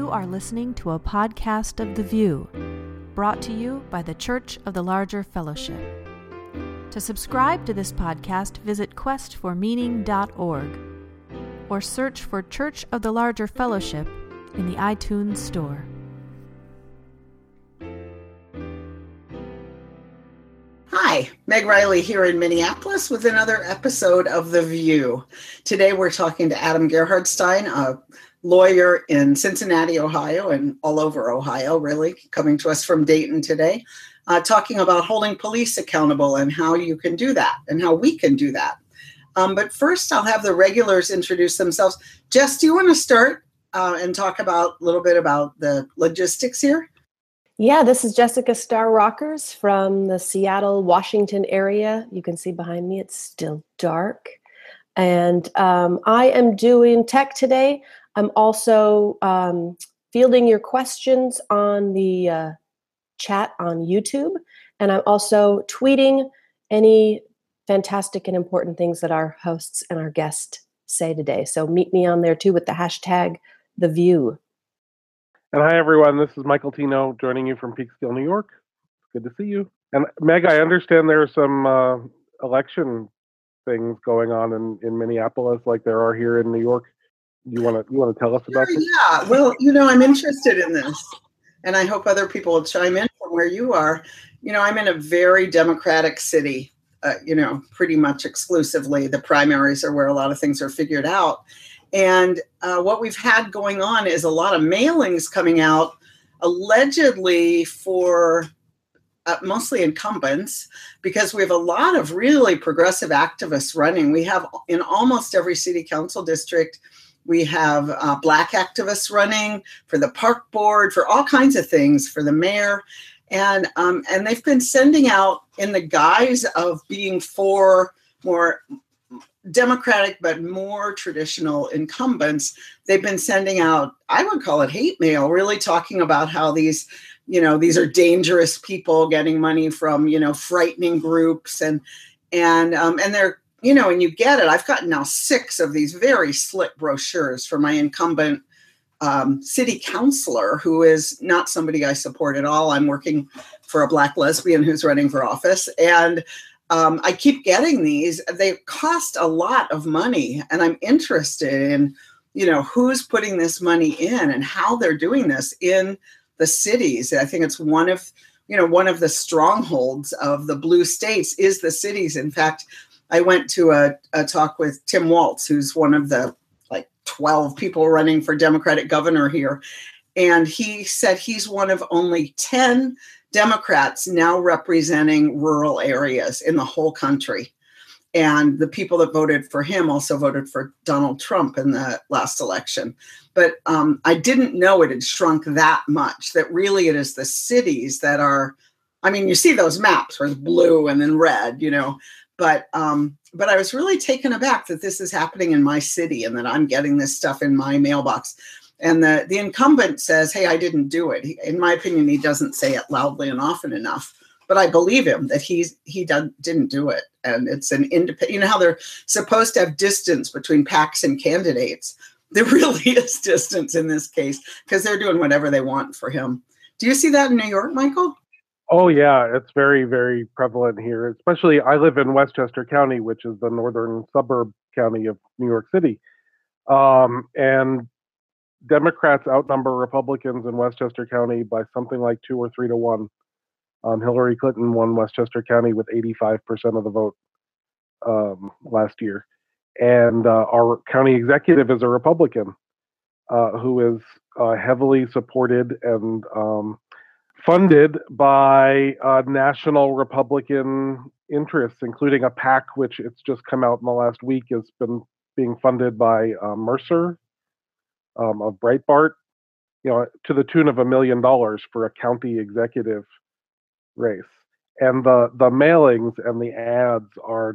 You are listening to a podcast of The View, brought to you by the Church of the Larger Fellowship. To subscribe to this podcast, visit questformeaning.org or search for Church of the Larger Fellowship in the iTunes Store. Hi, Meg Riley here in Minneapolis with another episode of The View. Today we're talking to Adam Gerhardstein, a lawyer in Cincinnati, Ohio, and all over Ohio, really, coming to us from Dayton today, talking about holding police accountable and how you can do that and how we can do that. But first, I'll have the regulars introduce themselves. Jess, do you want to start and talk about a little bit about the logistics here? Yeah, this is Jessica Starr Rockers from the Seattle, Washington area. You can see behind me, it's still dark. And I am doing tech today. I'm also fielding your questions on the chat on YouTube. And I'm also tweeting any fantastic and important things that our hosts and our guests say today. So meet me on there too with the hashtag #TheView. And hi, everyone. This is Michael Tino joining you from Peekskill, New York. Good to see you. And Meg, I understand there are some election things going on in Minneapolis, like there are here in New York. You want to tell us about this? Yeah. Well, I'm interested in this, and I hope other people will chime in from where you are. I'm in a very democratic city. Pretty much exclusively. The primaries are where a lot of things are figured out. And what we've had going on is a lot of mailings coming out, allegedly for mostly incumbents, because we have a lot of really progressive activists running. We have in almost every city council district, we have Black activists running for the park board, for all kinds of things, for the mayor. And they've been sending out, in the guise of being for more Democratic but more traditional incumbents, they've been sending out, I would call it hate mail, really talking about how these are dangerous people getting money from, frightening groups and they're, and you get it. I've gotten now 6 of these very slick brochures for my incumbent city councilor, who is not somebody I support at all. I'm working for a Black lesbian who's running for office. And I keep getting these. They cost a lot of money, and I'm interested in, who's putting this money in and how they're doing this in the cities. I think it's one of the strongholds of the blue states is the cities. In fact, I went to a talk with Tim Walz, who's one of the 12 people running for Democratic governor here. And he said he's one of only 10 Democrats now representing rural areas in the whole country. And the people that voted for him also voted for Donald Trump in the last election. But I didn't know it had shrunk that much, that really it is the cities that are, you see those maps where it's blue and then red, but I was really taken aback that this is happening in my city and that I'm getting this stuff in my mailbox. And the incumbent says, hey, I didn't do it. In my opinion, he doesn't say it loudly and often enough, but I believe him that he didn't do it. And it's an independent, how they're supposed to have distance between PACs and candidates. There really is distance in this case because they're doing whatever they want for him. Do you see that in New York, Michael? Oh, yeah. It's very, very prevalent here. Especially, I live in Westchester County, which is the northern suburb county of New York City. And Democrats outnumber Republicans in Westchester County by something like 2 or 3 to 1. Hillary Clinton won Westchester County with 85% of the vote last year. And our county executive is a Republican who is heavily supported and funded by national Republican interests, including a PAC, which it's just come out in the last week, has been being funded by Mercer of Breitbart, to the tune of $1 million for a county executive race. And the mailings and the ads are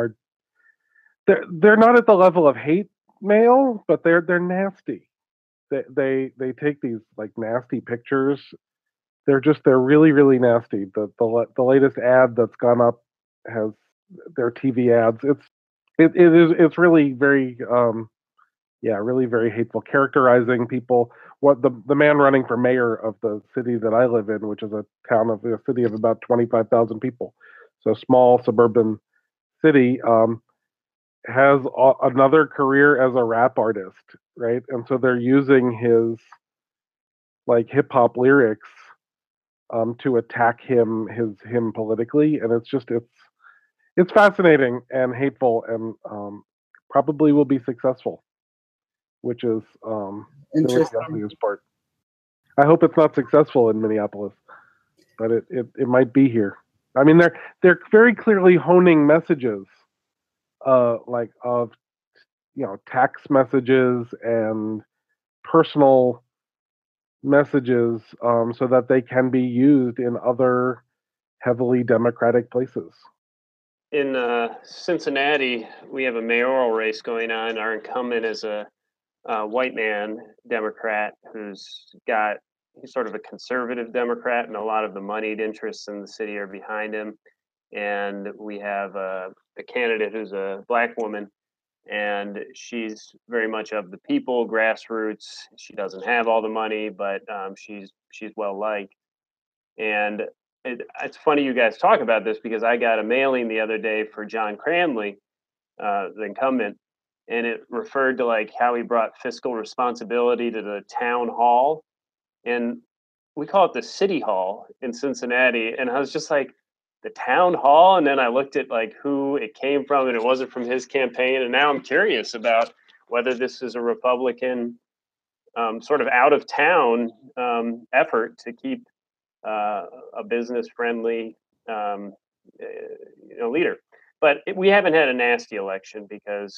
they're not at the level of hate mail, but they're nasty. They take these nasty pictures. They're really, really nasty. The latest ad that's gone up has their TV ads. It's really very Yeah, really very hateful, characterizing people. What the man running for mayor of the city that I live in, which is a city of about 25,000 people, so small suburban city, has another career as a rap artist, right? And so they're using his like hip hop lyrics to attack him politically, and it's fascinating and hateful, and probably will be successful, which is really the Interesting. ugliest part. I hope it's not successful in Minneapolis, but it might be here. I mean, they're very clearly honing messages, like of text messages and personal messages, so that they can be used in other heavily Democratic places. In Cincinnati, we have a mayoral race going on. Our incumbent is a white man Democrat he's sort of a conservative Democrat, and a lot of the moneyed interests in the city are behind him. And we have a candidate who's a black woman, and she's very much of the people, grassroots. She doesn't have all the money, but she's well liked. And it's funny you guys talk about this because I got a mailing the other day for John Cranley, the incumbent, and it referred to like how he brought fiscal responsibility to the town hall, and we call it the city hall in Cincinnati. And I was just like, the town hall, and then I looked at like who it came from, and it wasn't from his campaign. And now I'm curious about whether this is a Republican sort of out of town effort to keep a business friendly leader. But we haven't had a nasty election because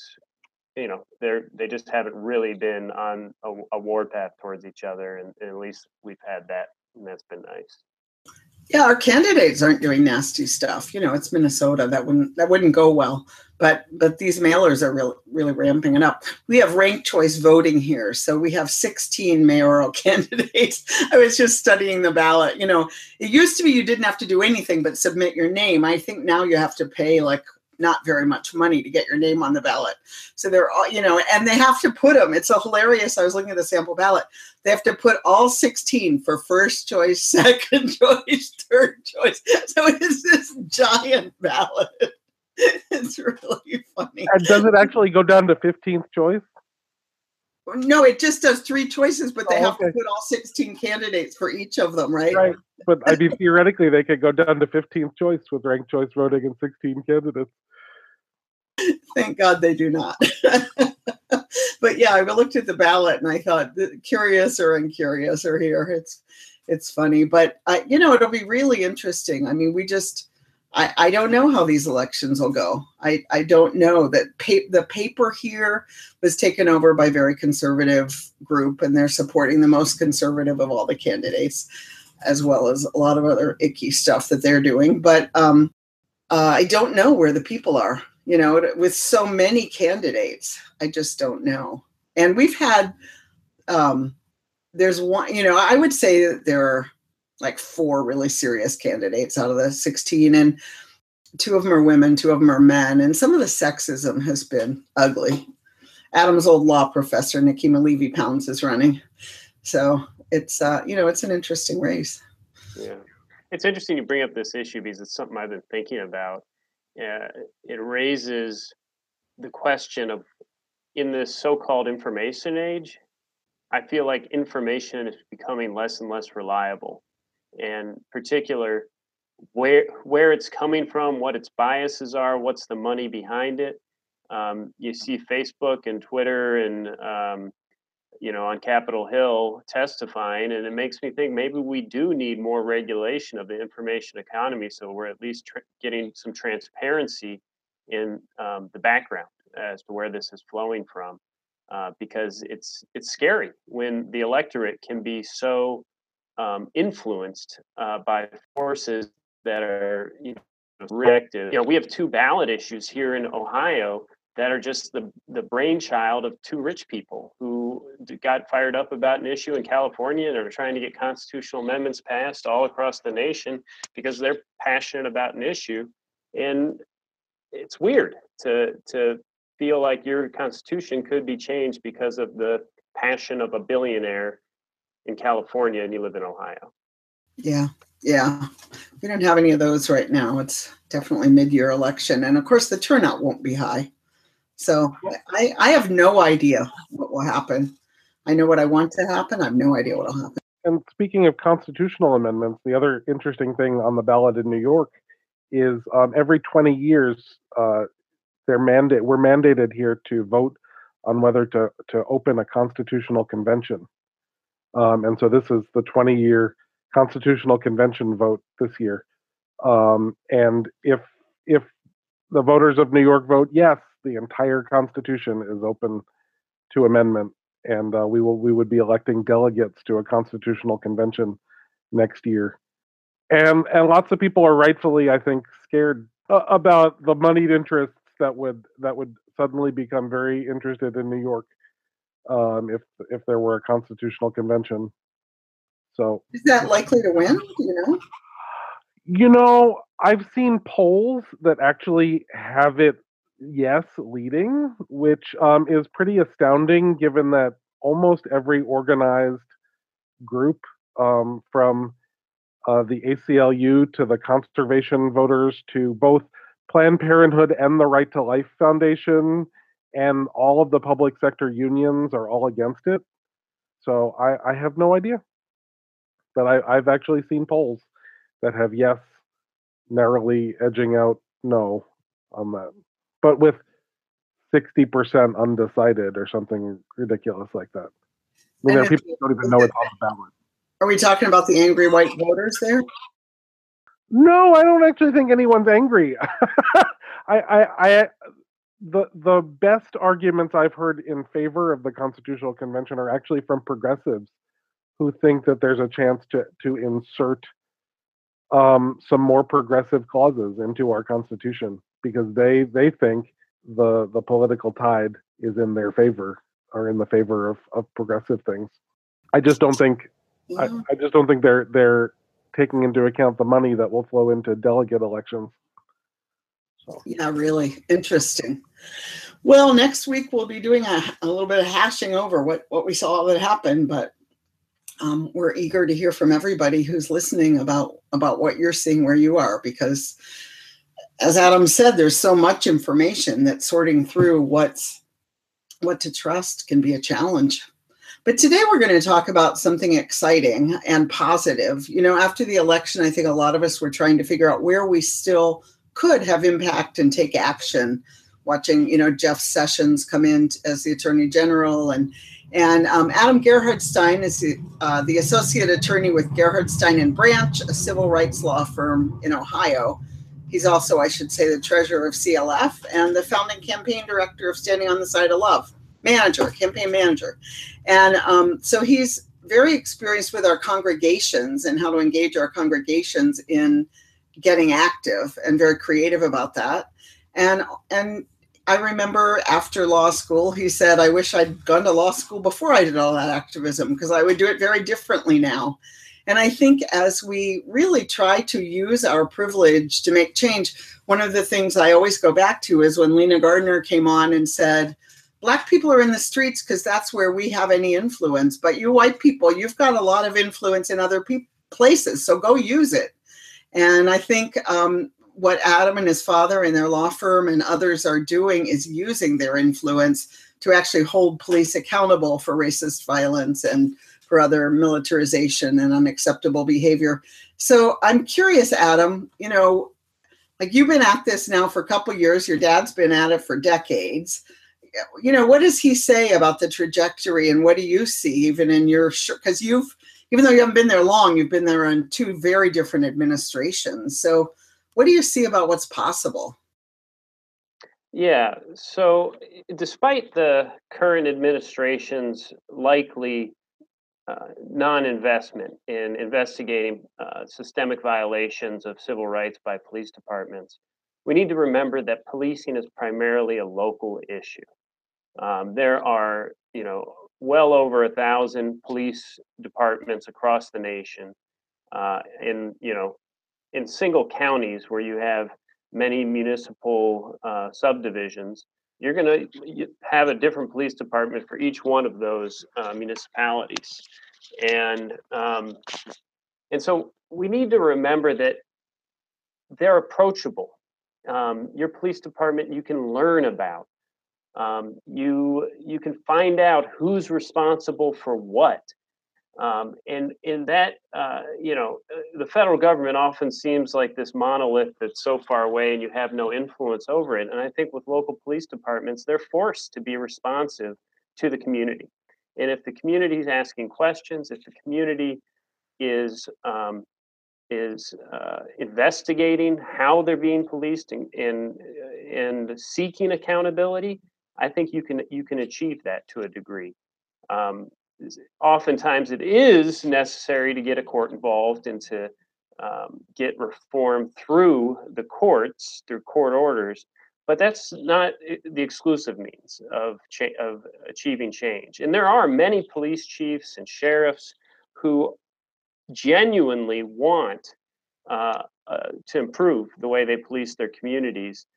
they just haven't really been on a warpath towards each other, and at least we've had that, and that's been nice. Yeah, our candidates aren't doing nasty stuff. It's Minnesota, that wouldn't go well. But these mailers are really ramping it up. We have ranked choice voting here, so we have 16 mayoral candidates. I was just studying the ballot. It used to be you didn't have to do anything but submit your name. I think now you have to pay like not very much money to get your name on the ballot. So they're all, and they have to put them. It's so hilarious. I was looking at the sample ballot. They have to put all 16 for first choice, second choice, third choice. So it's this giant ballot. It's really funny. And does it actually go down to 15th choice? No, it just does 3 choices, but they have to put all 16 candidates for each of them, right? Right. But I mean, theoretically, they could go down to 15th choice with ranked choice voting and 16 candidates. Thank God they do not. But yeah, I looked at the ballot and I thought, curious or incurious or here. It's funny, but it'll be really interesting. I mean, I don't know how these elections will go. I don't know that the paper here was taken over by a very conservative group, and they're supporting the most conservative of all the candidates, as well as a lot of other icky stuff that they're doing. But I don't know where the people are, with so many candidates. I just don't know. And we've had, there's one, I would say that there are like 4 really serious candidates out of the 16, and 2 of them are women, 2 of them are men. And some of the sexism has been ugly. Adam's old law professor, Nikema Levy-Pounds, is running. So it's, it's an interesting race. Yeah. It's interesting you bring up this issue because it's something I've been thinking about. It raises the question of, in this so-called information age, I feel like information is becoming less and less reliable. And particular, where it's coming from, what its biases are, what's the money behind it. You see Facebook and Twitter and on Capitol Hill testifying, and it makes me think maybe we do need more regulation of the information economy, so we're at least getting some transparency in the background as to where this is flowing from, because it's scary when the electorate can be so influenced by forces that are reactive. We have 2 ballot issues here in Ohio that are just the brainchild of 2 rich people who got fired up about an issue in California and are trying to get constitutional amendments passed all across the nation because they're passionate about an issue. And it's weird to feel like your constitution could be changed because of the passion of a billionaire in California and you live in Ohio. Yeah. We don't have any of those right now. It's definitely mid-year election. And of course, the turnout won't be high. So I have no idea what will happen. I know what I want to happen. I have no idea what will happen. And speaking of constitutional amendments, the other interesting thing on the ballot in New York is every 20 years, we're mandated here to vote on whether to open a constitutional convention. And so this is the 20-year constitutional convention vote this year. And if the voters of New York vote yes, the entire Constitution is open to amendment, and we would be electing delegates to a constitutional convention next year. And lots of people are rightfully, I think, scared about the moneyed interests that would suddenly become very interested in New York if there were a constitutional convention. So is that likely to win? Do you know? You know, I've seen polls that actually have it yes leading, which is pretty astounding given that almost every organized group from the ACLU to the conservation voters to both Planned Parenthood and the Right to Life Foundation and all of the public sector unions are all against it. So I have no idea. But I've actually seen polls that have yes narrowly edging out no on that. But with 60% undecided or something ridiculous like that. I mean, there are people who don't even know it's on the ballot. Are we talking about the angry white voters there? No, I don't actually think anyone's angry. The best arguments I've heard in favor of the Constitutional Convention are actually from progressives who think that there's a chance to insert some more progressive clauses into our Constitution because they think the political tide is in their favor or in the favor of progressive things. I just don't think I just don't think they're taking into account the money that will flow into delegate elections. So. Yeah, really interesting. Well, next week we'll be doing a little bit of hashing over what we saw that happened, but we're eager to hear from everybody who's listening about what you're seeing where you are, because as Adam said, there's so much information that sorting through what to trust can be a challenge. But today we're going to talk about something exciting and positive. You know, after the election, I think a lot of us were trying to figure out where we still could have impact and take action. Watching, Jeff Sessions come in as the Attorney General, and Adam Gerhardstein is the Associate Attorney with Gerhardstein and Branch, a civil rights law firm in Ohio. He's also, I should say, the treasurer of CLF and the founding campaign director of Standing on the Side of Love, campaign manager. And so he's very experienced with our congregations and how to engage our congregations in getting active and very creative about that. And I remember after law school, he said, I wish I'd gone to law school before I did all that activism because I would do it very differently now. And I think as we really try to use our privilege to make change, one of the things I always go back to is when Lena Gardner came on and said, Black people are in the streets because that's where we have any influence. But you white people, you've got a lot of influence in other places, so go use it. And I think what Adam and his father and their law firm and others are doing is using their influence to actually hold police accountable for racist violence and for other militarization and unacceptable behavior. So I'm curious, Adam, like you've been at this now for a couple of years, your dad's been at it for decades. What does he say about the trajectory and what do you see even in your, because even though you haven't been there long, you've been there in two very different administrations. So what do you see about what's possible? Yeah, so despite the current administration's likely non-investment in investigating systemic violations of civil rights by police departments, we need to remember that policing is primarily a local issue. There are, well over 1,000 police departments across the nation in single counties where you have many municipal subdivisions. you're going to have a different police department for each one of those municipalities. And so we need to remember that they're approachable. Your police department, you can learn about. You can find out who's responsible for what. And in that, the federal government often seems like this monolith that's so far away and you have no influence over it. And I think with local police departments, they're forced to be responsive to the community. And if the community is asking questions, if the community is investigating how they're being policed and seeking accountability, I think you can achieve that to a degree. Oftentimes it is necessary to get a court involved and to get reform through the courts, through court orders, but that's not the exclusive means of achieving change. And there are many police chiefs and sheriffs who genuinely want to improve the way they police their communities,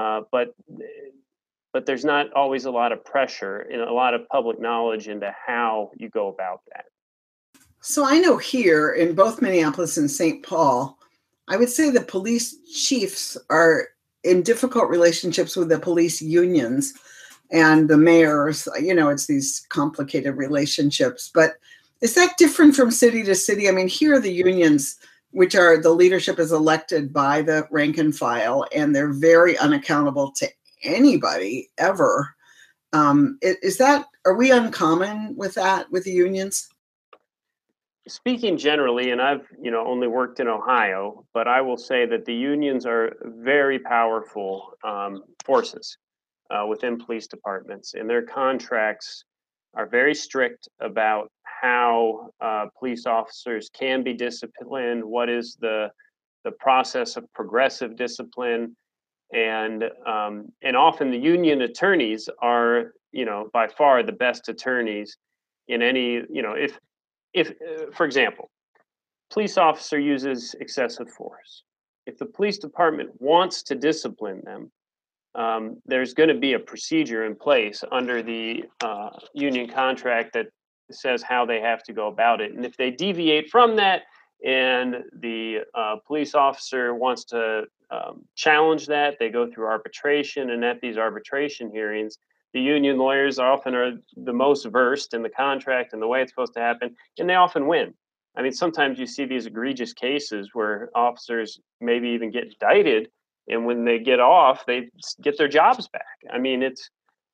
but there's not always a lot of pressure and a lot of public knowledge into how you go about that. So I know here in both Minneapolis and St. Paul, I would say the police chiefs are in difficult relationships with the police unions and the mayors. It's these complicated relationships, but is that different from city to city? I mean, here the unions, which are the leadership is elected by the rank and file, and they're very unaccountable to anybody ever. Are we uncommon with that with the unions? Speaking generally, and I've only worked in Ohio, but I will say that the unions are very powerful forces within police departments, and their contracts are very strict about how police officers can be disciplined, what is the process of progressive discipline. And often the union attorneys are, by far the best attorneys in any, if for example, police officer uses excessive force. If the police department wants to discipline them, there's going to be a procedure in place under the union contract that says how they have to go about it. And if they deviate from that and the police officer wants to challenge that, they go through arbitration. And at these arbitration hearings, the union lawyers often are the most versed in the contract and the way it's supposed to happen, and they often win. I mean, sometimes you see these egregious cases where officers maybe even get indicted, and when they get off, they get their jobs back. I mean, it's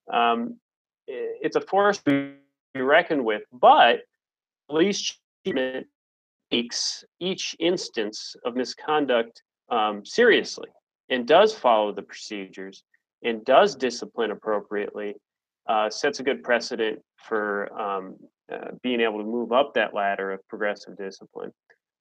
a force to be reckoned with, but police treatment takes each instance of misconduct seriously and does follow the procedures and does discipline appropriately, sets a good precedent for being able to move up that ladder of progressive discipline.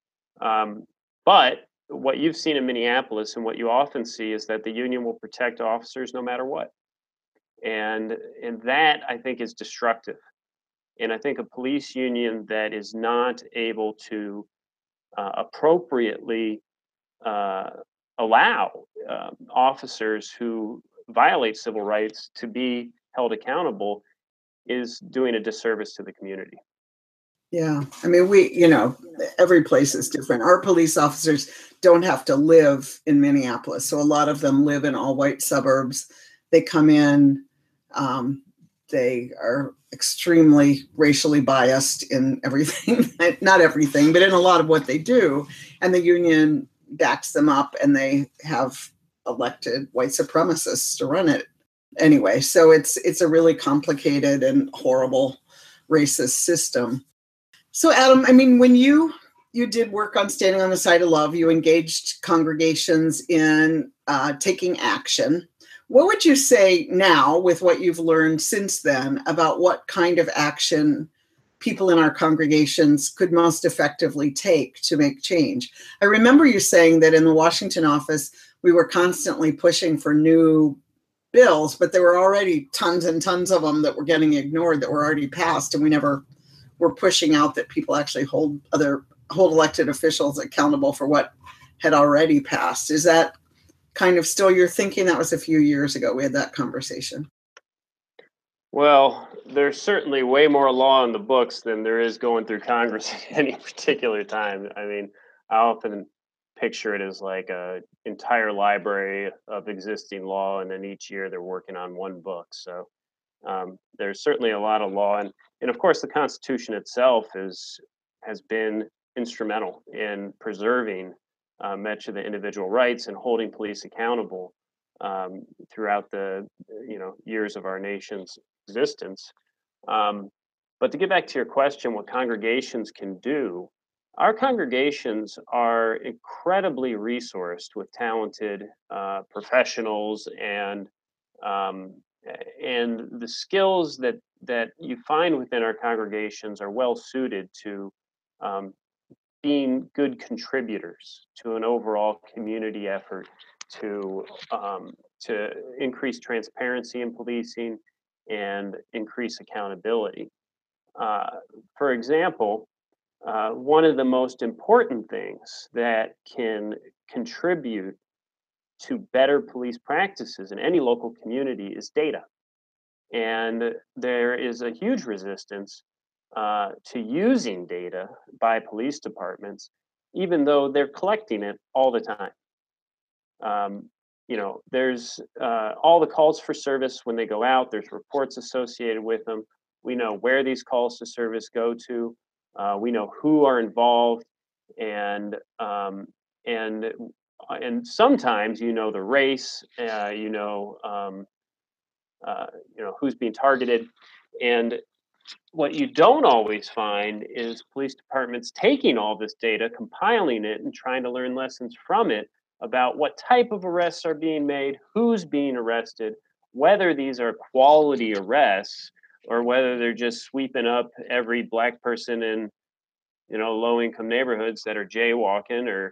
But what you've seen in Minneapolis and what you often see is that the union will protect officers no matter what. And that, I think, is destructive. And I think a police union that is not able to appropriately allow officers who violate civil rights to be held accountable is doing a disservice to the community. Yeah. I mean, every place is different. Our police officers don't have to live in Minneapolis. So a lot of them live in all white suburbs. They come in, they are extremely racially biased in everything, not everything, but in a lot of what they do. And the union backs them up, and they have elected white supremacists to run it anyway. So it's a really complicated and horrible racist system. So Adam, I mean, when you did work on Standing on the Side of Love, you engaged congregations in taking action. What would you say now, with what you've learned since then, about what kind of action people in our congregations could most effectively take to make change? I remember you saying that in the Washington office, we were constantly pushing for new bills, but there were already tons and tons of them that were getting ignored, that were already passed, and we never were pushing out that people actually hold elected officials accountable for what had already passed. Is that kind of still your thinking? That was a few years ago we had that conversation. Well, there's certainly way more law in the books than there is going through Congress at any particular time. I mean, I often picture it as like a entire library of existing law, and then each year they're working on one book. So there's certainly a lot of law, and of course the Constitution itself has been instrumental in preserving much of the individual rights and holding police accountable throughout the years of our nation's existence. But to get back to your question, what congregations can do, our congregations are incredibly resourced with talented professionals, um, and the skills that you find within our congregations are well suited to um, being good contributors to an overall community effort to to increase transparency in policing and increase accountability. Uh, for example, one of the most important things that can contribute to better police practices in any local community is data. And there is a huge resistance to using data by police departments, even though they're collecting it all the time. There's all the calls for service when they go out, there's reports associated with them. We know where these calls to service go to. We know who are involved, and and and sometimes the race, who's being targeted, and what you don't always find is police departments taking all this data, compiling it, and trying to learn lessons from it about what type of arrests are being made, who's being arrested, whether these are quality arrests or whether they're just sweeping up every black person in low-income neighborhoods that are jaywalking or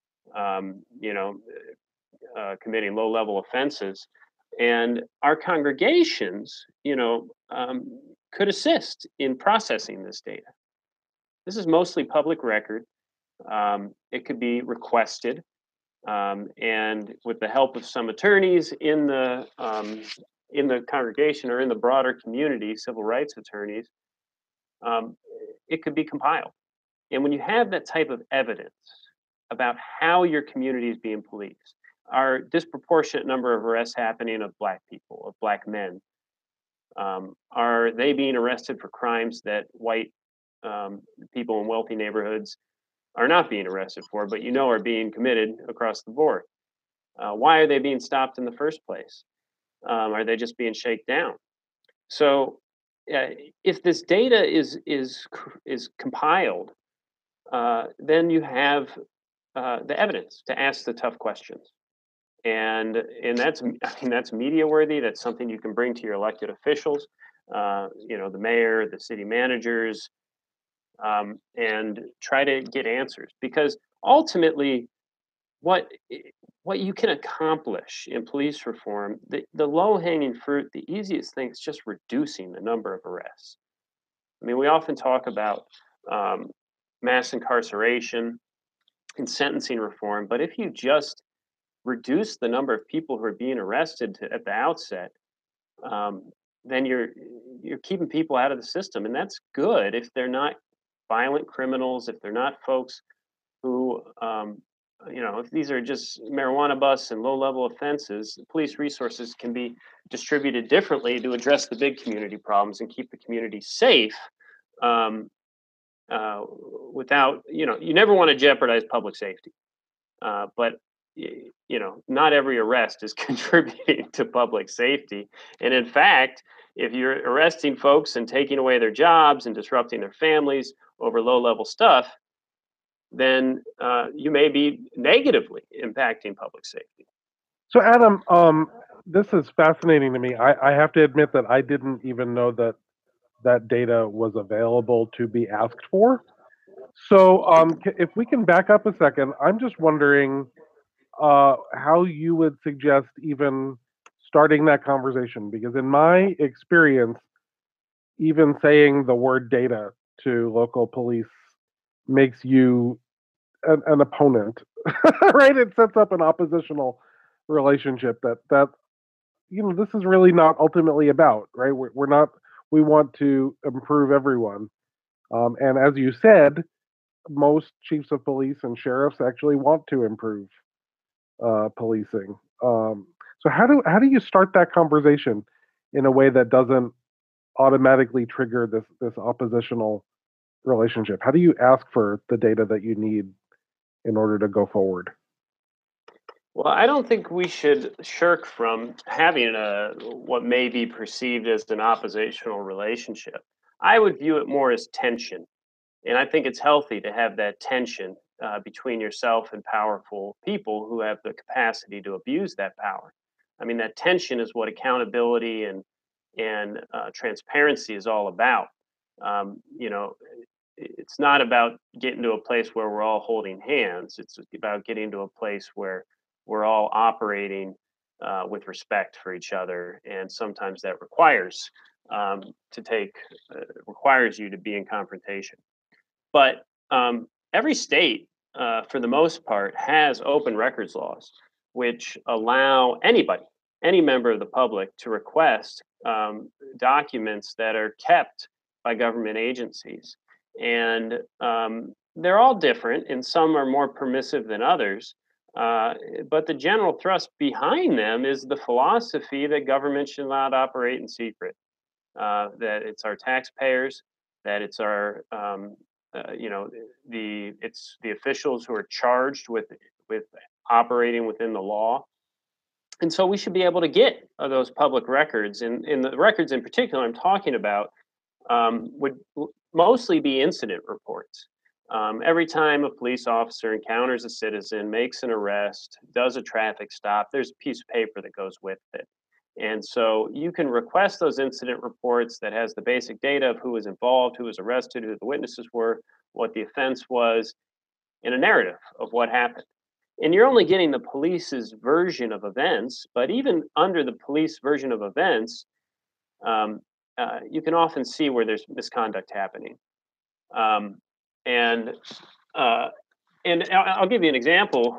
committing low-level offenses. And our congregations, could assist in processing this data. This is mostly public record. It could be requested, and with the help of some attorneys in the congregation or in the broader community, civil rights attorneys, it could be compiled. And when you have that type of evidence about how your community is being policed, our disproportionate number of arrests happening of black people, of black men, are they being arrested for crimes that white people in wealthy neighborhoods are not being arrested for, but are being committed across the board? Why are they being stopped in the first place? Are they just being shaken down? So, if this data is compiled, then you have the evidence to ask the tough questions. And that's media worthy. That's something you can bring to your elected officials, the mayor, the city managers, and try to get answers. Because ultimately, what you can accomplish in police reform, the low hanging fruit, the easiest thing is just reducing the number of arrests. I mean, we often talk about mass incarceration and sentencing reform, but if you just reduce the number of people who are being arrested at the outset, then you're keeping people out of the system, and that's good if they're not violent criminals, if they're not folks who, if these are just marijuana busts and low-level offenses. Police resources can be distributed differently to address the big community problems and keep the community safe. Without, you never want to jeopardize public safety, but not every arrest is contributing to public safety. And in fact, if you're arresting folks and taking away their jobs and disrupting their families over low-level stuff, then you may be negatively impacting public safety. So, Adam, this is fascinating to me. I have to admit that I didn't even know that data was available to be asked for. So, if we can back up a second, I'm just wondering how you would suggest even starting that conversation, because in my experience, even saying the word data to local police makes you an opponent, right? It sets up an oppositional relationship that this is really not ultimately about, right? We're not. We want to improve everyone, and as you said, most chiefs of police and sheriffs actually want to improve policing. So how do you start that conversation in a way that doesn't automatically trigger this oppositional relationship? How do you ask for the data that you need in order to go forward? Well, I don't think we should shirk from having what may be perceived as an oppositional relationship. I would view it more as tension. And I think it's healthy to have that tension between yourself and powerful people who have the capacity to abuse that power. I mean, that tension is what accountability and transparency is all about. It's not about getting to a place where we're all holding hands. It's about getting to a place where we're all operating with respect for each other, and sometimes that requires requires you to be in confrontation. But every state, for the most part, has open records laws, which allow anybody, any member of the public, to request documents that are kept by government agencies. And they're all different, and some are more permissive than others. But the general thrust behind them is the philosophy that government should not operate in secret, that it's our taxpayers, that it's our it's the officials who are charged with operating within the law, and so we should be able to get those public records. And the records in particular I'm talking about would mostly be incident reports. Every time a police officer encounters a citizen, makes an arrest, does a traffic stop, there's a piece of paper that goes with it. And so you can request those incident reports that has the basic data of who was involved, who was arrested, who the witnesses were, what the offense was, and a narrative of what happened. And you're only getting the police's version of events, but even under the police version of events, you can often see where there's misconduct happening. And I'll give you an example.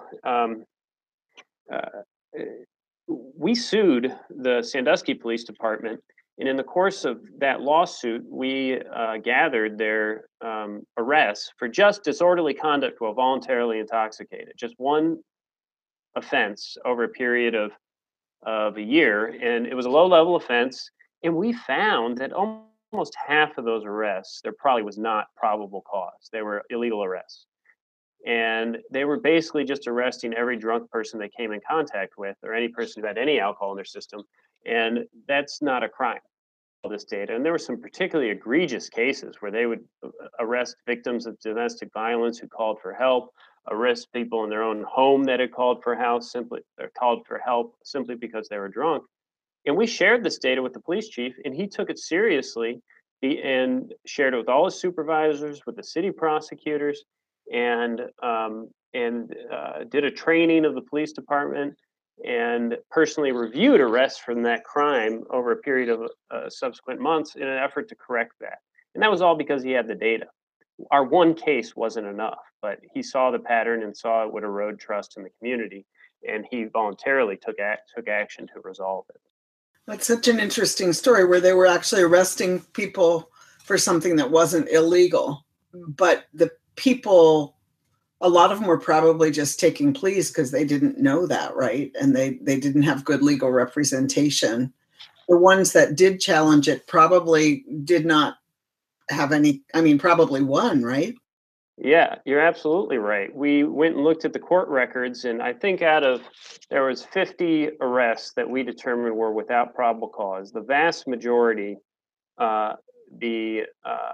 We sued the Sandusky Police Department, and in the course of that lawsuit, we gathered their arrests for just disorderly conduct while voluntarily intoxicated, just one offense over a period of a year, and it was a low-level offense. And we found that almost half of those arrests, there probably was not probable cause; they were illegal arrests. And they were basically just arresting every drunk person they came in contact with, or any person who had any alcohol in their system. And that's not a crime, all this data. And there were some particularly egregious cases where they would arrest victims of domestic violence who called for help, arrest people in their own home that had called for help simply because they were drunk. And we shared this data with the police chief, and he took it seriously and shared it with all his supervisors, with the city prosecutors, and did a training of the police department, and personally reviewed arrests from that crime over a period of subsequent months in an effort to correct that. And that was all because he had the data. Our one case wasn't enough, but he saw the pattern and saw it would erode trust in the community, and he voluntarily took action to resolve it. That's such an interesting story where they were actually arresting people for something that wasn't illegal, but the people, a lot of them were probably just taking pleas because they didn't know that, right? And they didn't have good legal representation. The ones that did challenge it probably did not have any, probably won, right? Yeah, you're absolutely right. We went and looked at the court records, and I think there was 50 arrests that we determined were without probable cause. The vast majority, the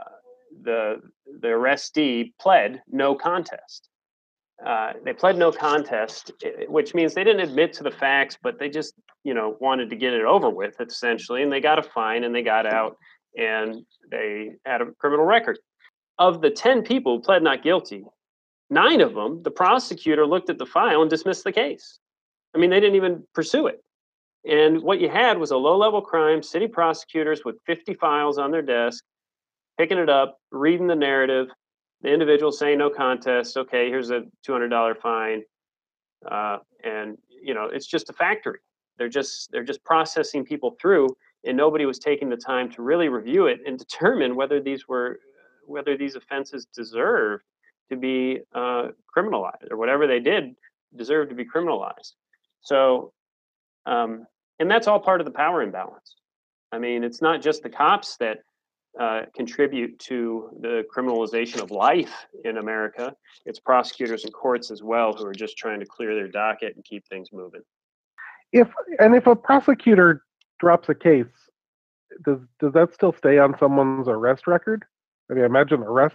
arrestee pled no contest. They pled no contest, which means they didn't admit to the facts, but they just, wanted to get it over with, essentially. And they got a fine, and they got out, and they had a criminal record. Of the 10 people who pled not guilty, 9 of them, the prosecutor looked at the file and dismissed the case. They didn't even pursue it. And what you had was a low-level crime, city prosecutors with 50 files on their desk, picking it up, reading the narrative, the individual saying no contest, okay, here's a $200 fine. And, it's just a factory. they're just processing people through, and nobody was taking the time to really review it and determine whether these offenses deserve to be criminalized, or whatever they did deserve to be criminalized. So, and that's all part of the power imbalance. I mean, it's not just the cops that contribute to the criminalization of life in America. It's prosecutors and courts as well, who are just trying to clear their docket and keep things moving. If a prosecutor drops a case, does that still stay on someone's arrest record? I mean, I imagine arrests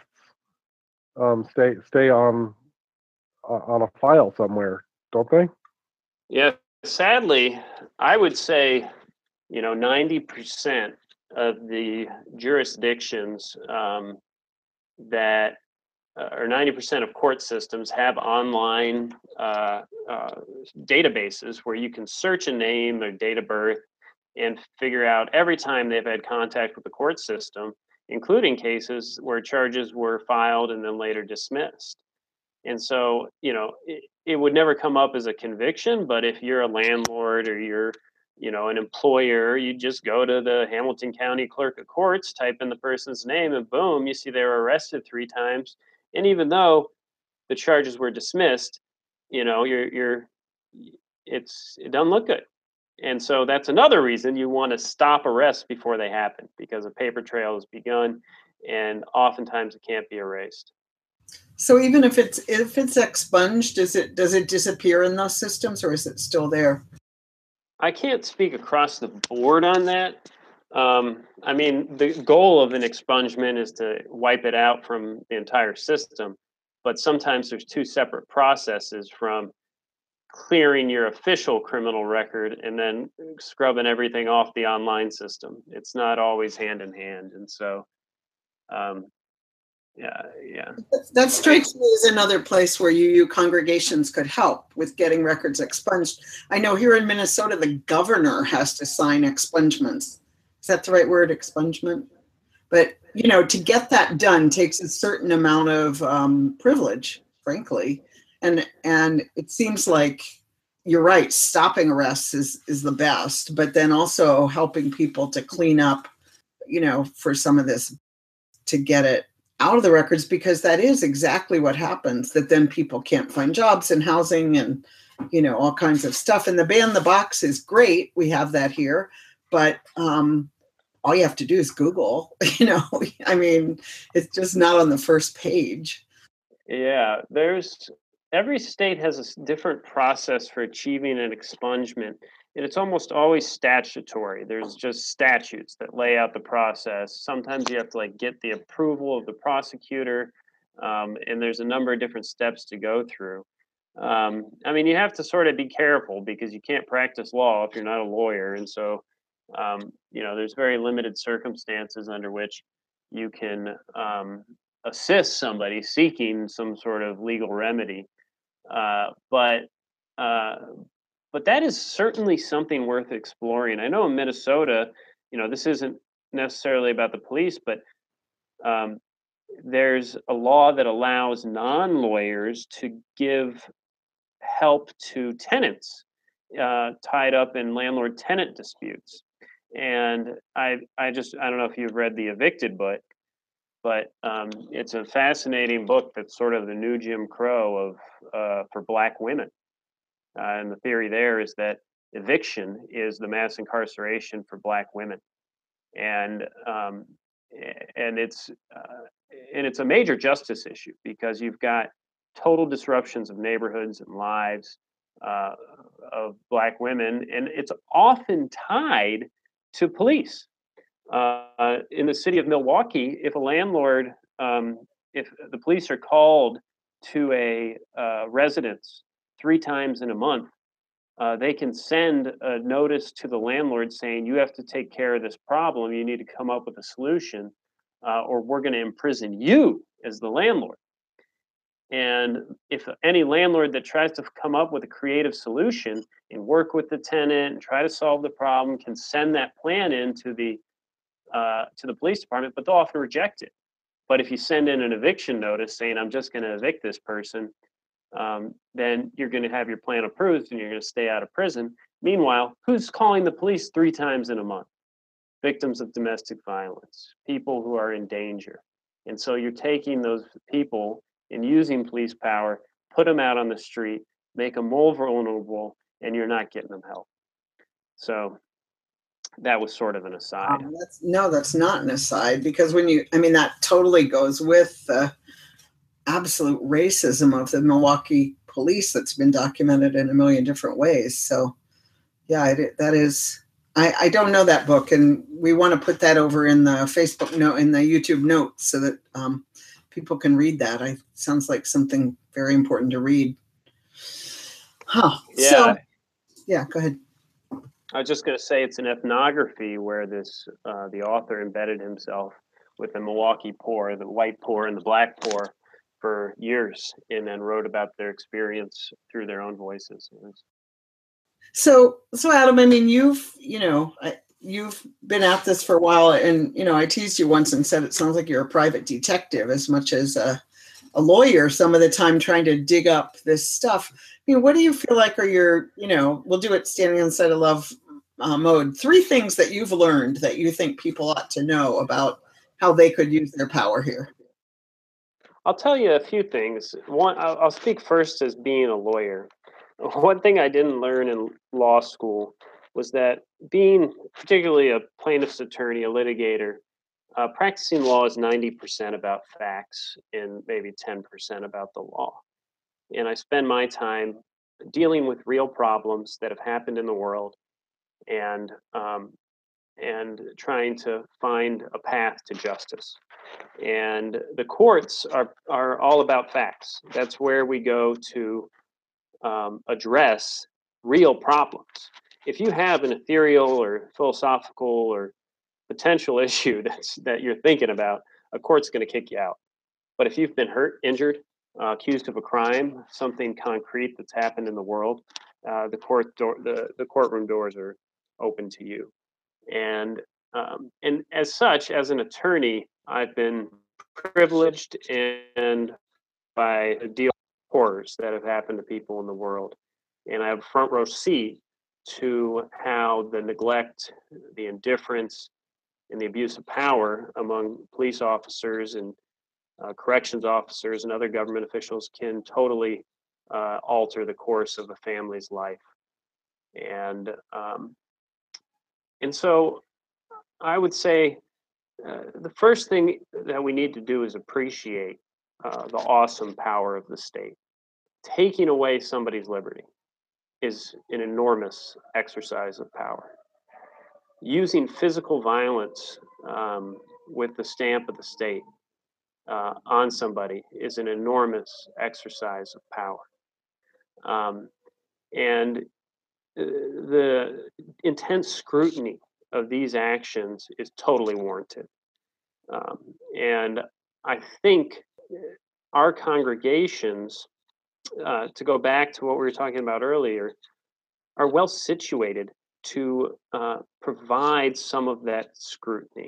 stay on a file somewhere, don't they? Yeah, sadly, I would say 90% of the jurisdictions that or 90% of court systems have online databases where you can search a name, their date of birth, and figure out every time they've had contact with the court system, including cases where charges were filed and then later dismissed. And so, it would never come up as a conviction, but if you're a landlord or you're an employer, you just go to the Hamilton County Clerk of Courts, type in the person's name, and boom, you see they were arrested 3 times. And even though the charges were dismissed, it doesn't look good. And so that's another reason you want to stop arrests before they happen, because a paper trail has begun, and oftentimes it can't be erased. So even if it's expunged, does it disappear in those systems, or is it still there? I can't speak across the board on that. I mean, the goal of an expungement is to wipe it out from the entire system, but sometimes there's 2 separate processes, from clearing your official criminal record and then scrubbing everything off the online system. It's not always hand in hand. And so, yeah. That strikes me as another place where UU congregations could help with getting records expunged. I know here in Minnesota, the governor has to sign expungements. Is that the right word, expungement? But, to get that done takes a certain amount of privilege, frankly. And it seems like you're right, stopping arrests is the best, but then also helping people to clean up, for some of this, to get it out of the records, because that is exactly what happens, that then people can't find jobs and housing and, all kinds of stuff. And the ban the box is great. We have that here, but all you have to do is Google, I mean, it's just not on the first page. Yeah, every state has a different process for achieving an expungement, and it's almost always statutory. There's just statutes that lay out the process. Sometimes you have to get the approval of the prosecutor, and there's a number of different steps to go through. I mean, you have to sort of be careful, because you can't practice law if you're not a lawyer, and so there's very limited circumstances under which you can assist somebody seeking some sort of legal remedy. But that is certainly something worth exploring. I know in Minnesota, this isn't necessarily about the police, but there's a law that allows non-lawyers to give help to tenants tied up in landlord-tenant disputes. And I don't know if you've read The Evicted book, but it's a fascinating book that's sort of the new Jim Crow for Black women. And the theory there is that eviction is the mass incarceration for Black women, and it's a major justice issue, because you've got total disruptions of neighborhoods and lives of Black women, and it's often tied to police. In the city of Milwaukee, if a landlord, if the police are called to a residence 3 times in a month, they can send a notice to the landlord saying, you have to take care of this problem. You need to come up with a solution, or we're going to imprison you as the landlord. And if any landlord that tries to come up with a creative solution and work with the tenant and try to solve the problem can send that plan in to the police department, but they'll often reject it. But if you send in an eviction notice saying, I'm just going to evict this person, then you're going to have your plan approved and you're going to stay out of prison. Meanwhile, who's calling the police 3 times in a month? Victims of domestic violence, people who are in danger. And so you're taking those people and using police power, put them out on the street, make them more vulnerable, and you're not getting them help. So that was sort of an aside. That's not an aside, because that totally goes with the absolute racism of the Milwaukee police that's been documented in a million different ways. So yeah, that is, I don't know that book, and we want to put that over in the Facebook note, in the YouTube notes, so that people can read that. Sounds like something very important to read. Huh. Yeah. So, yeah, go ahead. I was just going to say it's an ethnography where the author embedded himself with the Milwaukee poor, the white poor and the black poor, for years, and then wrote about their experience through their own voices. So Adam, you've been at this for a while, and I teased you once and said it sounds like you're a private detective as much as a lawyer some of the time, trying to dig up this stuff. What do you feel like are your, we'll do it standing on the side of love mode, 3 things that you've learned that you think people ought to know about how they could use their power here? I'll tell you a few things. One, I'll speak first as being a lawyer. One thing I didn't learn in law school was that being particularly a plaintiff's attorney, a litigator, practicing law is 90% about facts and maybe 10% about the law. And I spend my time dealing with real problems that have happened in the world, and trying to find a path to justice. And the courts are all about facts. That's where we go to address real problems. If you have an ethereal or philosophical or potential issue that you're thinking about, a court's going to kick you out. But if you've been hurt, injured, accused of a crime, something concrete that's happened in the world, the courtroom doors are open to you. And as such, as an attorney, I've been privileged and by a deal of horrors that have happened to people in the world. And I have a front row seat to how the neglect, the indifference, and the abuse of power among police officers and corrections officers and other government officials can totally alter the course of a family's life. And so I would say the first thing that we need to do is appreciate the awesome power of the state. Taking away somebody's liberty is an enormous exercise of power. Using physical violence with the stamp of the state on somebody is an enormous exercise of power. And the intense scrutiny of these actions is totally warranted. And I think our congregations, to go back to what we were talking about earlier, are well situated to provide some of that scrutiny.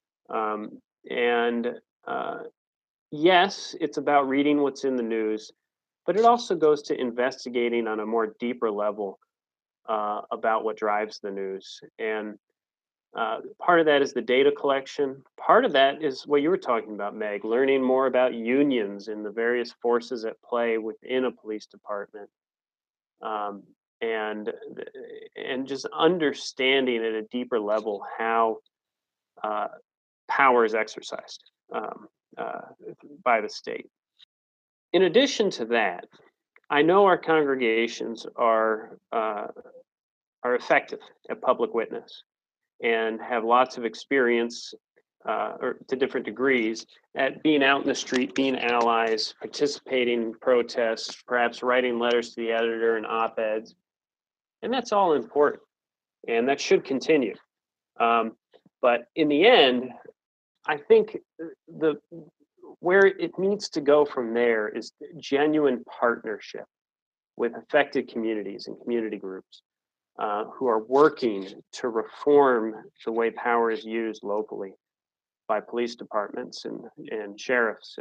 Yes, it's about reading what's in the news, but it also goes to investigating on a more deeper level about what drives the news. And part of that is the data collection. Part of that is what you were talking about, Meg, learning more about unions and the various forces at play within a police department. And just understanding at a deeper level how power is exercised by the state. In addition to that, I know our congregations are effective at public witness and have lots of experience, or to different degrees, at being out in the street, being allies, participating in protests, perhaps writing letters to the editor and op-eds. And that's all important, and that should continue. But in the end, I think where it needs to go from there is genuine partnership with affected communities and community groups who are working to reform the way power is used locally by police departments and sheriffs,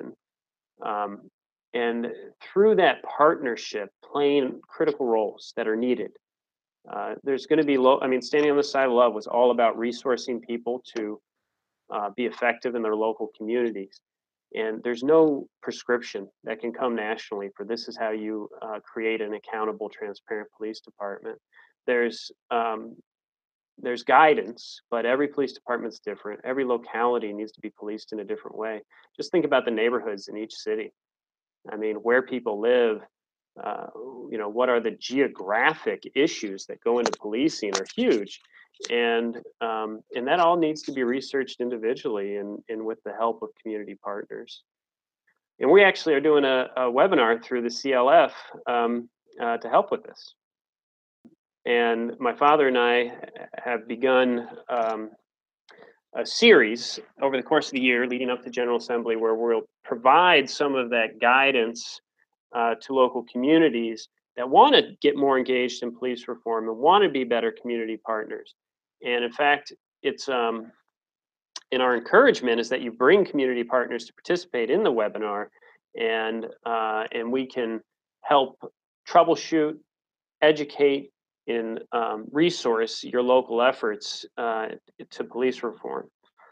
and through that partnership playing critical roles that are needed There's going to be Standing on the Side of Love was all about resourcing people to be effective in their local communities. And there's no prescription that can come nationally for this is how you create an accountable, transparent police department. There's guidance, but every police department's different. Every locality needs to be policed in a different way. Just think about the neighborhoods in each city. I mean, where people live, what are the geographic issues that go into policing are huge. And that all needs to be researched individually and with the help of community partners. And we actually are doing a webinar through the CLF to help with this. And my father and I have begun a series over the course of the year leading up to General Assembly where we'll provide some of that guidance to local communities that want to get more engaged in police reform and want to be better community partners. And in fact, it's in our encouragement is that you bring community partners to participate in the webinar, and we can help troubleshoot, educate, and resource your local efforts to police reform.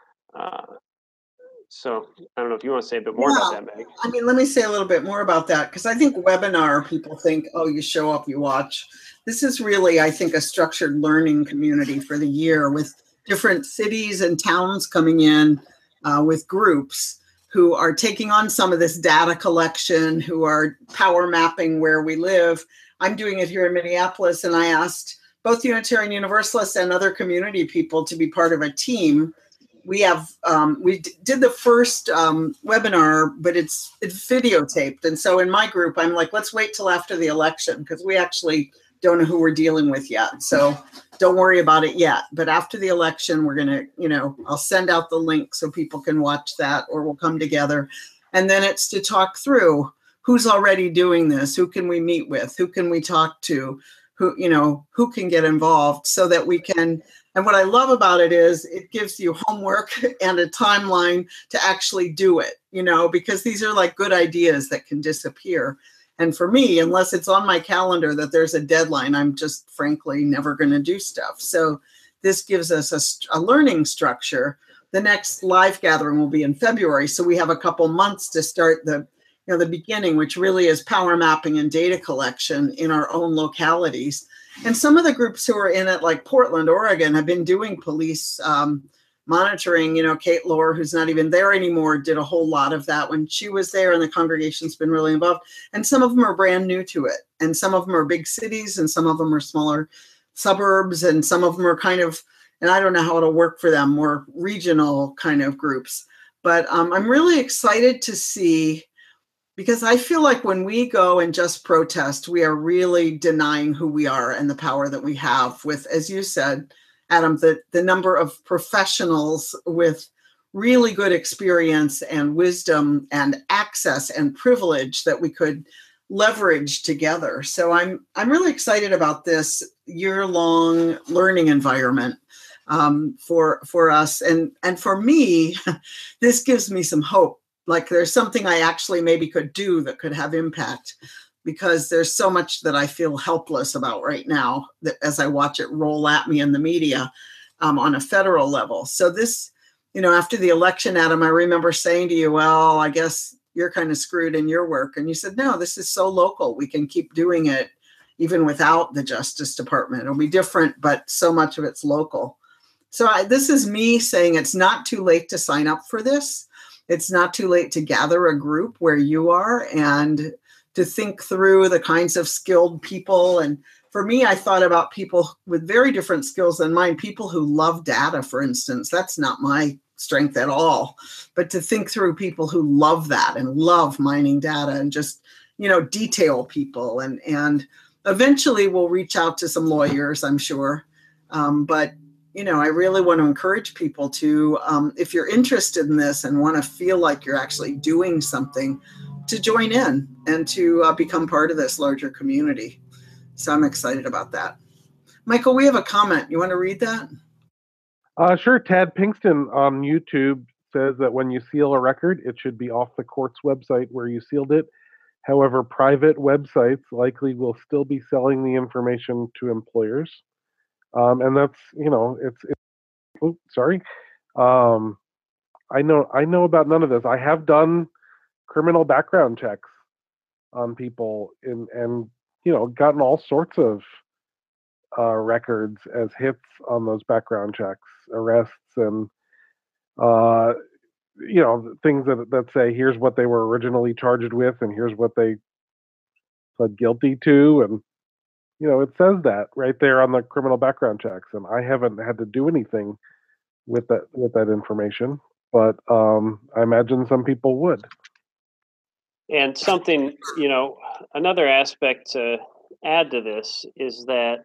So I don't know if you want to say a bit more about that, Meg. I mean, let me say a little bit more about that, because I think webinar, people think, oh, you show up, you watch. This is really, I think, a structured learning community for the year with different cities and towns coming in with groups who are taking on some of this data collection, who are power mapping where we live. I'm doing it here in Minneapolis, and I asked both Unitarian Universalists and other community people to be part of a team. We have we did the first webinar, but it's videotaped. And so in my group, I'm like, let's wait till after the election because we actually don't know who we're dealing with yet. So don't worry about it yet. But after the election, we're going to, I'll send out the link so people can watch that, or we'll come together. And then it's to talk through who's already doing this, who can we meet with, who can we talk to, who can get involved so that we can. And what I love about it is it gives you homework and a timeline to actually do it, because these are like good ideas that can disappear. And for me, unless it's on my calendar that there's a deadline, I'm just frankly never going to do stuff. So this gives us a learning structure. The next live gathering will be in February. So we have a couple months to start the beginning, which really is power mapping and data collection in our own localities. And some of the groups who are in it, like Portland, Oregon, have been doing police monitoring. Kate Lohr, who's not even there anymore, did a whole lot of that when she was there, and the congregation's been really involved. And some of them are brand new to it. And some of them are big cities, and some of them are smaller suburbs, and some of them are kind of, and I don't know how it'll work for them, more regional kind of groups. But I'm really excited to see, because I feel like when we go and just protest, we are really denying who we are and the power that we have with, as you said, Adam, the number of professionals with really good experience and wisdom and access and privilege that we could leverage together. So I'm really excited about this year-long learning environment for us. And for me, this gives me some hope. Like there's something I actually maybe could do that could have impact, because there's so much that I feel helpless about right now that as I watch it roll at me in the media on a federal level. So this, after the election, Adam, I remember saying to you, well, I guess you're kind of screwed in your work. And you said, no, this is so local. We can keep doing it even without the Justice Department. It'll be different, but so much of it's local. So this is me saying it's not too late to sign up for this. It's not too late to gather a group where you are and to think through the kinds of skilled people. And for me, I thought about people with very different skills than mine, people who love data, for instance. That's not my strength at all. But to think through people who love that and love mining data and just, detail people. And eventually we'll reach out to some lawyers, I'm sure. But I really want to encourage people to, if you're interested in this and want to feel like you're actually doing something, to join in and to become part of this larger community. So I'm excited about that. Michael, we have a comment. You want to read that? Sure. Tad Pinkston on YouTube says that when you seal a record, it should be off the court's website where you sealed it. However, private websites likely will still be selling the information to employers, and that's it's oops, sorry. Um, I know about none of this. I have done criminal background checks on people and gotten all sorts of records as hits on those background checks, arrests, and uh, things that say here's what they were originally charged with and here's what they pled guilty to, and it says that right there on the criminal background checks, and I haven't had to do anything with that information, but I imagine some people would. And something, another aspect to add to this is that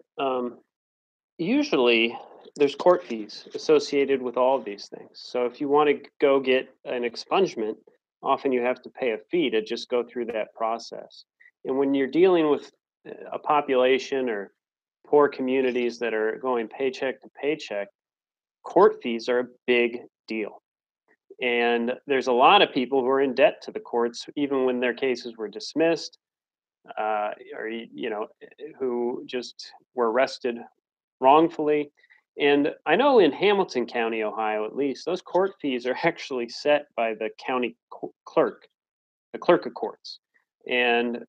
usually there's court fees associated with all of these things. So if you want to go get an expungement, often you have to pay a fee to just go through that process. And when you're dealing with a population or poor communities that are going paycheck to paycheck, court fees are a big deal. And there's a lot of people who are in debt to the courts, even when their cases were dismissed, or who just were arrested wrongfully. And I know in Hamilton County, Ohio, at least, those court fees are actually set by the county clerk, the clerk of courts. And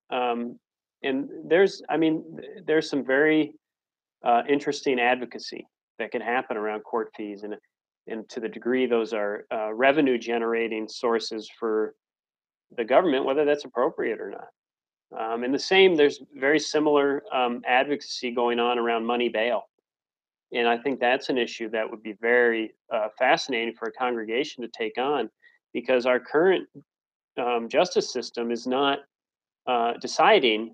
there's some very interesting advocacy that can happen around court fees, and to the degree those are revenue generating sources for the government, whether that's appropriate or not. And there's very similar advocacy going on around money bail. And I think that's an issue that would be very fascinating for a congregation to take on, because our current justice system is not deciding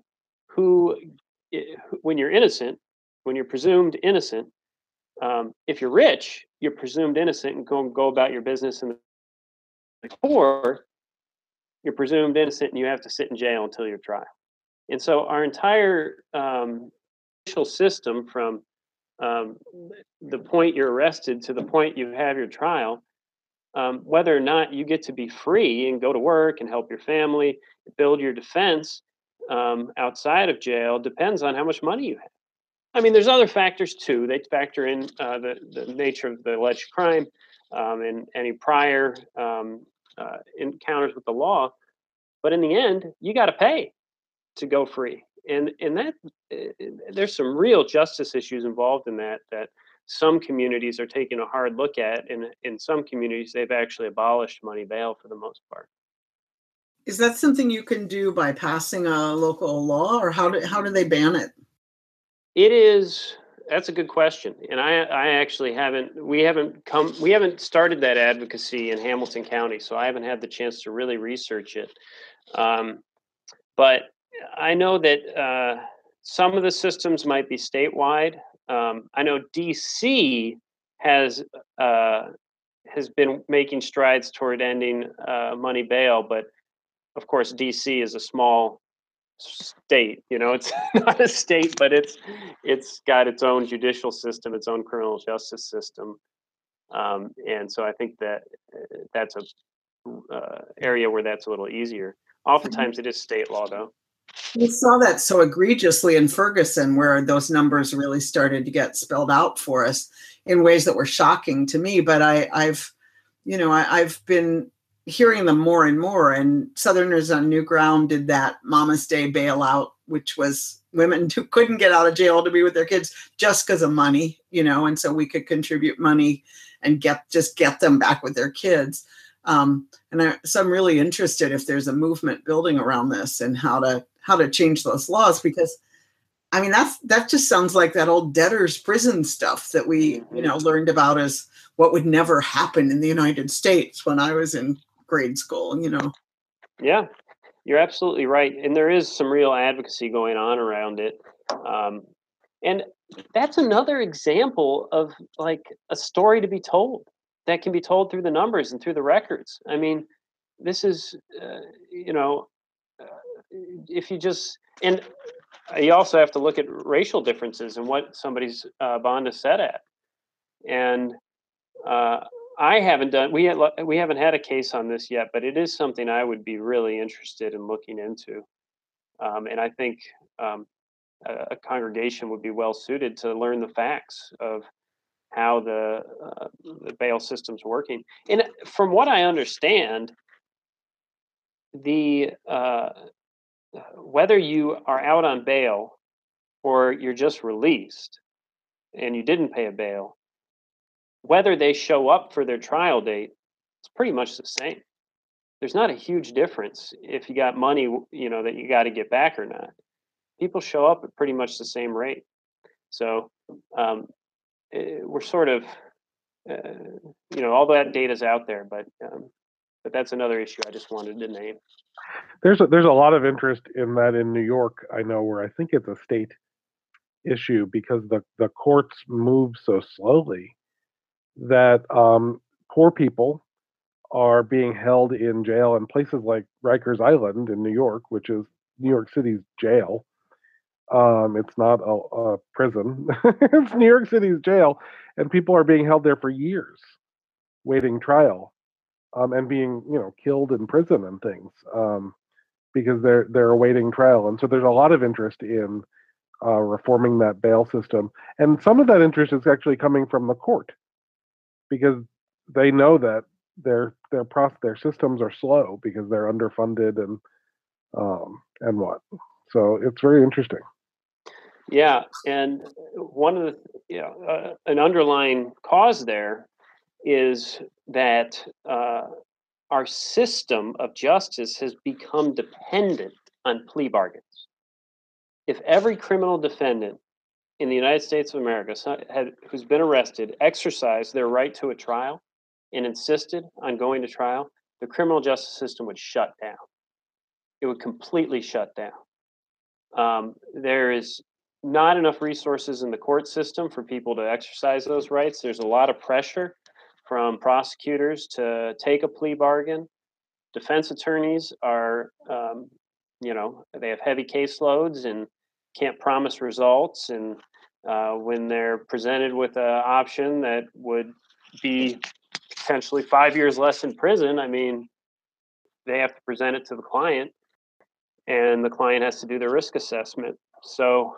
when you're innocent, when you're presumed innocent. If you're rich, you're presumed innocent and go about your business, and poor, you're presumed innocent and you have to sit in jail until your trial. And so our entire judicial system, from the point you're arrested to the point you have your trial, whether or not you get to be free and go to work and help your family, build your defense outside of jail, depends on how much money you have. I mean, there's other factors too. They factor in the nature of the alleged crime and any prior encounters with the law. But in the end, you got to pay to go free, and that there's some real justice issues involved in that some communities are taking a hard look at, and in some communities they've actually abolished money bail for the most part. Is that something you can do by passing a local law, or how do they ban it? That's a good question. And I actually we haven't started that advocacy in Hamilton County, so I haven't had the chance to really research it. But I know that some of the systems might be statewide. I know DC has been making strides toward ending money bail, but of course DC is a small state. It's not a state, but it's got its own judicial system, its own criminal justice system, and so I think that's a area where that's a little easier. Oftentimes it is state law, though. We saw that so egregiously in Ferguson, where those numbers really started to get spelled out for us in ways that were shocking to me. But I've been hearing them more and more. And Southerners on New Ground did that Mama's Day bailout, which was women who couldn't get out of jail to be with their kids just because of money, and so we could contribute money and get them back with their kids. So I'm really interested if there's a movement building around this and how to change those laws, because I mean, that just sounds like that old debtor's prison stuff that we, learned about as what would never happen in the United States when I was in grade school, Yeah, you're absolutely right. And there is some real advocacy going on around it. And that's another example of like a story to be told that can be told through the numbers and through the records. I mean, this is, if you just, and you also have to look at racial differences and what somebody's bond is set at. And we haven't had a case on this yet, but it is something I would be really interested in looking into. And I think a congregation would be well suited to learn the facts of how the bail system's working. And from what I understand, the whether you are out on bail or you're just released and you didn't pay a bail, whether they show up for their trial date, it's pretty much the same. There's not a huge difference if you got money, that you got to get back or not. People show up at pretty much the same rate. So we're sort of, all that data's out there, but that's another issue I just wanted to name. There's a lot of interest in that in New York, I know, where I think it's a state issue because the courts move so slowly that poor people are being held in jail in places like Rikers Island in New York, which is New York City's jail. It's not a prison. It's New York City's jail, and people are being held there for years, waiting trial, and being killed in prison and things because they're awaiting trial. And so there's a lot of interest in reforming that bail system, and some of that interest is actually coming from the court because they know that their systems are slow because they're underfunded and what. So it's very interesting. Yeah, and one of the an underlying cause there is that our system of justice has become dependent on plea bargains. If every criminal defendant in the United States of America who's been arrested exercised their right to a trial and insisted on going to trial, the criminal justice system would shut down. It would completely shut down. There is not enough resources in the court system for people to exercise those rights. There's a lot of pressure from prosecutors to take a plea bargain. Defense attorneys are, they have heavy caseloads and can't promise results. And when they're presented with an option that would be potentially 5 years less in prison, I mean, they have to present it to the client, and the client has to do their risk assessment. So,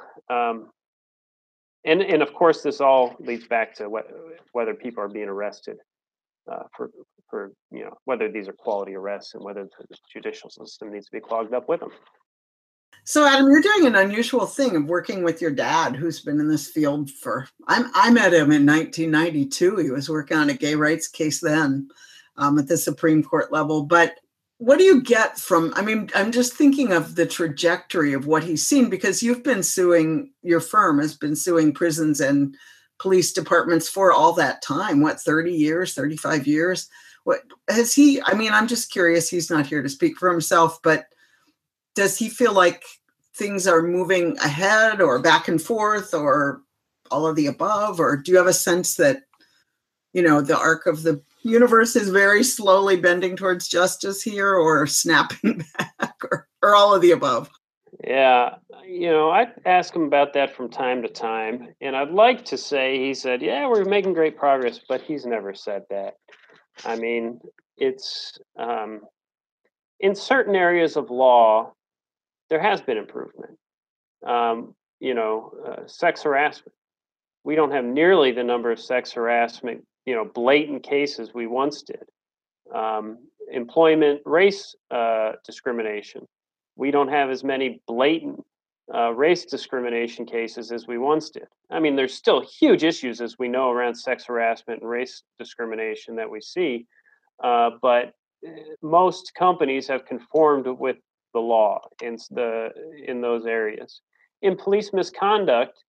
and of course, this all leads back to whether people are being arrested for whether these are quality arrests and whether the judicial system needs to be clogged up with them. So, Adam, you're doing an unusual thing of working with your dad, who's been in this field for. I met him in 1992. He was working on a gay rights case then at the Supreme Court level. But what do you get from? I mean, I'm just thinking of the trajectory of what he's seen, because you've been suing. Your firm has been suing prisons and police departments for all that time. What, 30 years, 35 years? What has he? I mean, I'm just curious. He's not here to speak for himself, but does he feel like things are moving ahead or back and forth or all of the above? Or do you have a sense that, the arc of the universe is very slowly bending towards justice here, or snapping back, or all of the above? Yeah, I ask him about that from time to time, and I'd like to say he said, yeah, we're making great progress, but he's never said that. I mean, it's in certain areas of law, there has been improvement. Sex harassment. We don't have nearly the number of sex harassment, blatant cases we once did. Employment, race discrimination. We don't have as many blatant race discrimination cases as we once did. I mean, there's still huge issues, as we know, around sex harassment and race discrimination that we see. But most companies have conformed with the law in those areas. In police misconduct,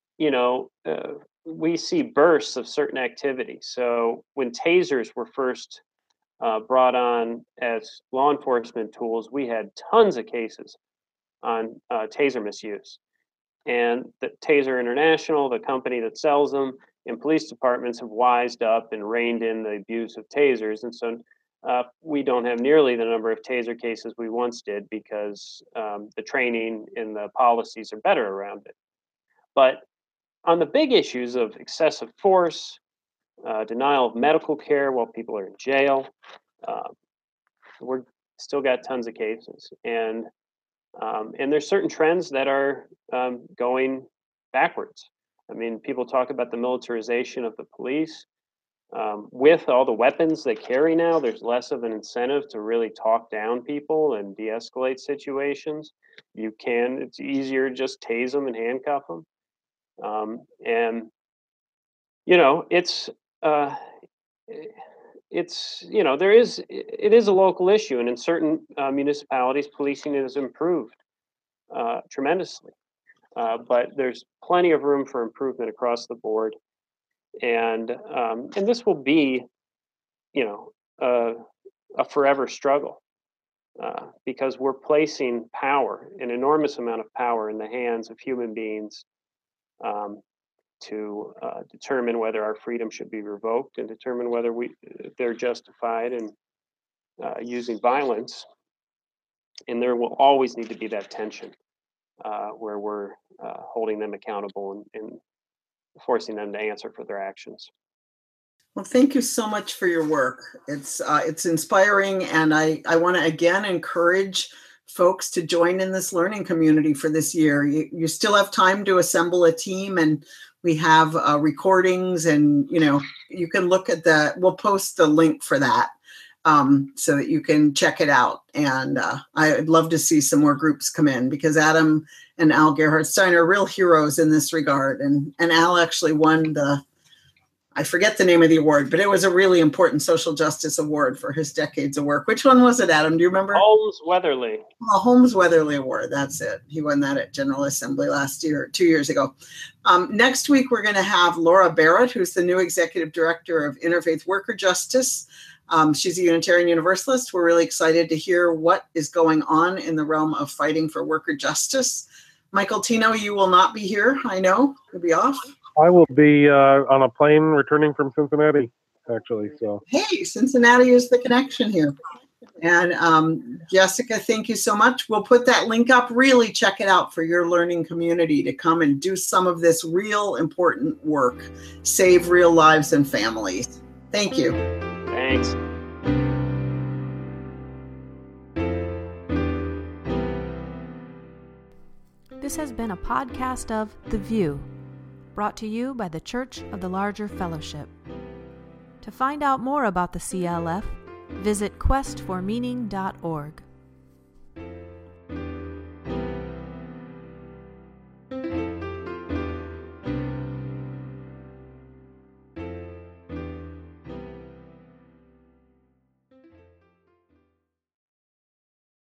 we see bursts of certain activity. So when tasers were first brought on as law enforcement tools, we had tons of cases on taser misuse. And the Taser International, the company that sells them, and police departments have wised up and reined in the abuse of tasers. And so we don't have nearly the number of taser cases we once did because the training and the policies are better around it. But on the big issues of excessive force, denial of medical care while people are in jail, we're still got tons of cases. And And there's certain trends that are going backwards. I mean, people talk about the militarization of the police. With all the weapons they carry now, there's less of an incentive to really talk down people and de-escalate situations. It's easier to just tase them and handcuff them. And, you know, it is a local issue. And in certain municipalities, policing has improved tremendously. But there's plenty of room for improvement across the board. And this will be, a forever struggle because we're placing power, an enormous amount of power, in the hands of human beings to determine whether our freedom should be revoked and determine whether they're justified in using violence. And there will always need to be that tension where we're holding them accountable and forcing them to answer for their actions. Well, thank you so much for your work. It's inspiring, and I want to again encourage folks to join in this learning community for this year. You still have time to assemble a team, and we have recordings, and you can look at we'll post the link for that so that you can check it out. And I'd love to see some more groups come in, because Adam and Al Gerhard Stein are real heroes in this regard. And Al actually won I forget the name of the award, but it was a really important social justice award for his decades of work. Which one was it, Adam? Do you remember? Holmes Weatherly. Oh, Holmes Weatherly Award. That's it. He won that at General Assembly 2 years ago. Next week, we're going to have Laura Barrett, who's the new Executive Director of Interfaith Worker Justice. She's a Unitarian Universalist. We're really excited to hear what is going on in the realm of fighting for worker justice. Michael Tino, you will not be here, I know. You'll be off. I will be on a plane returning from Cincinnati, actually. So hey, Cincinnati is the connection here. And Jessica, thank you so much. We'll put that link up. Really check it out for your learning community to come and do some of this real important work. Save real lives and families. Thank you. Thanks. This has been a podcast of The View, brought to you by the Church of the Larger Fellowship. To find out more about the CLF, visit questformeaning.org.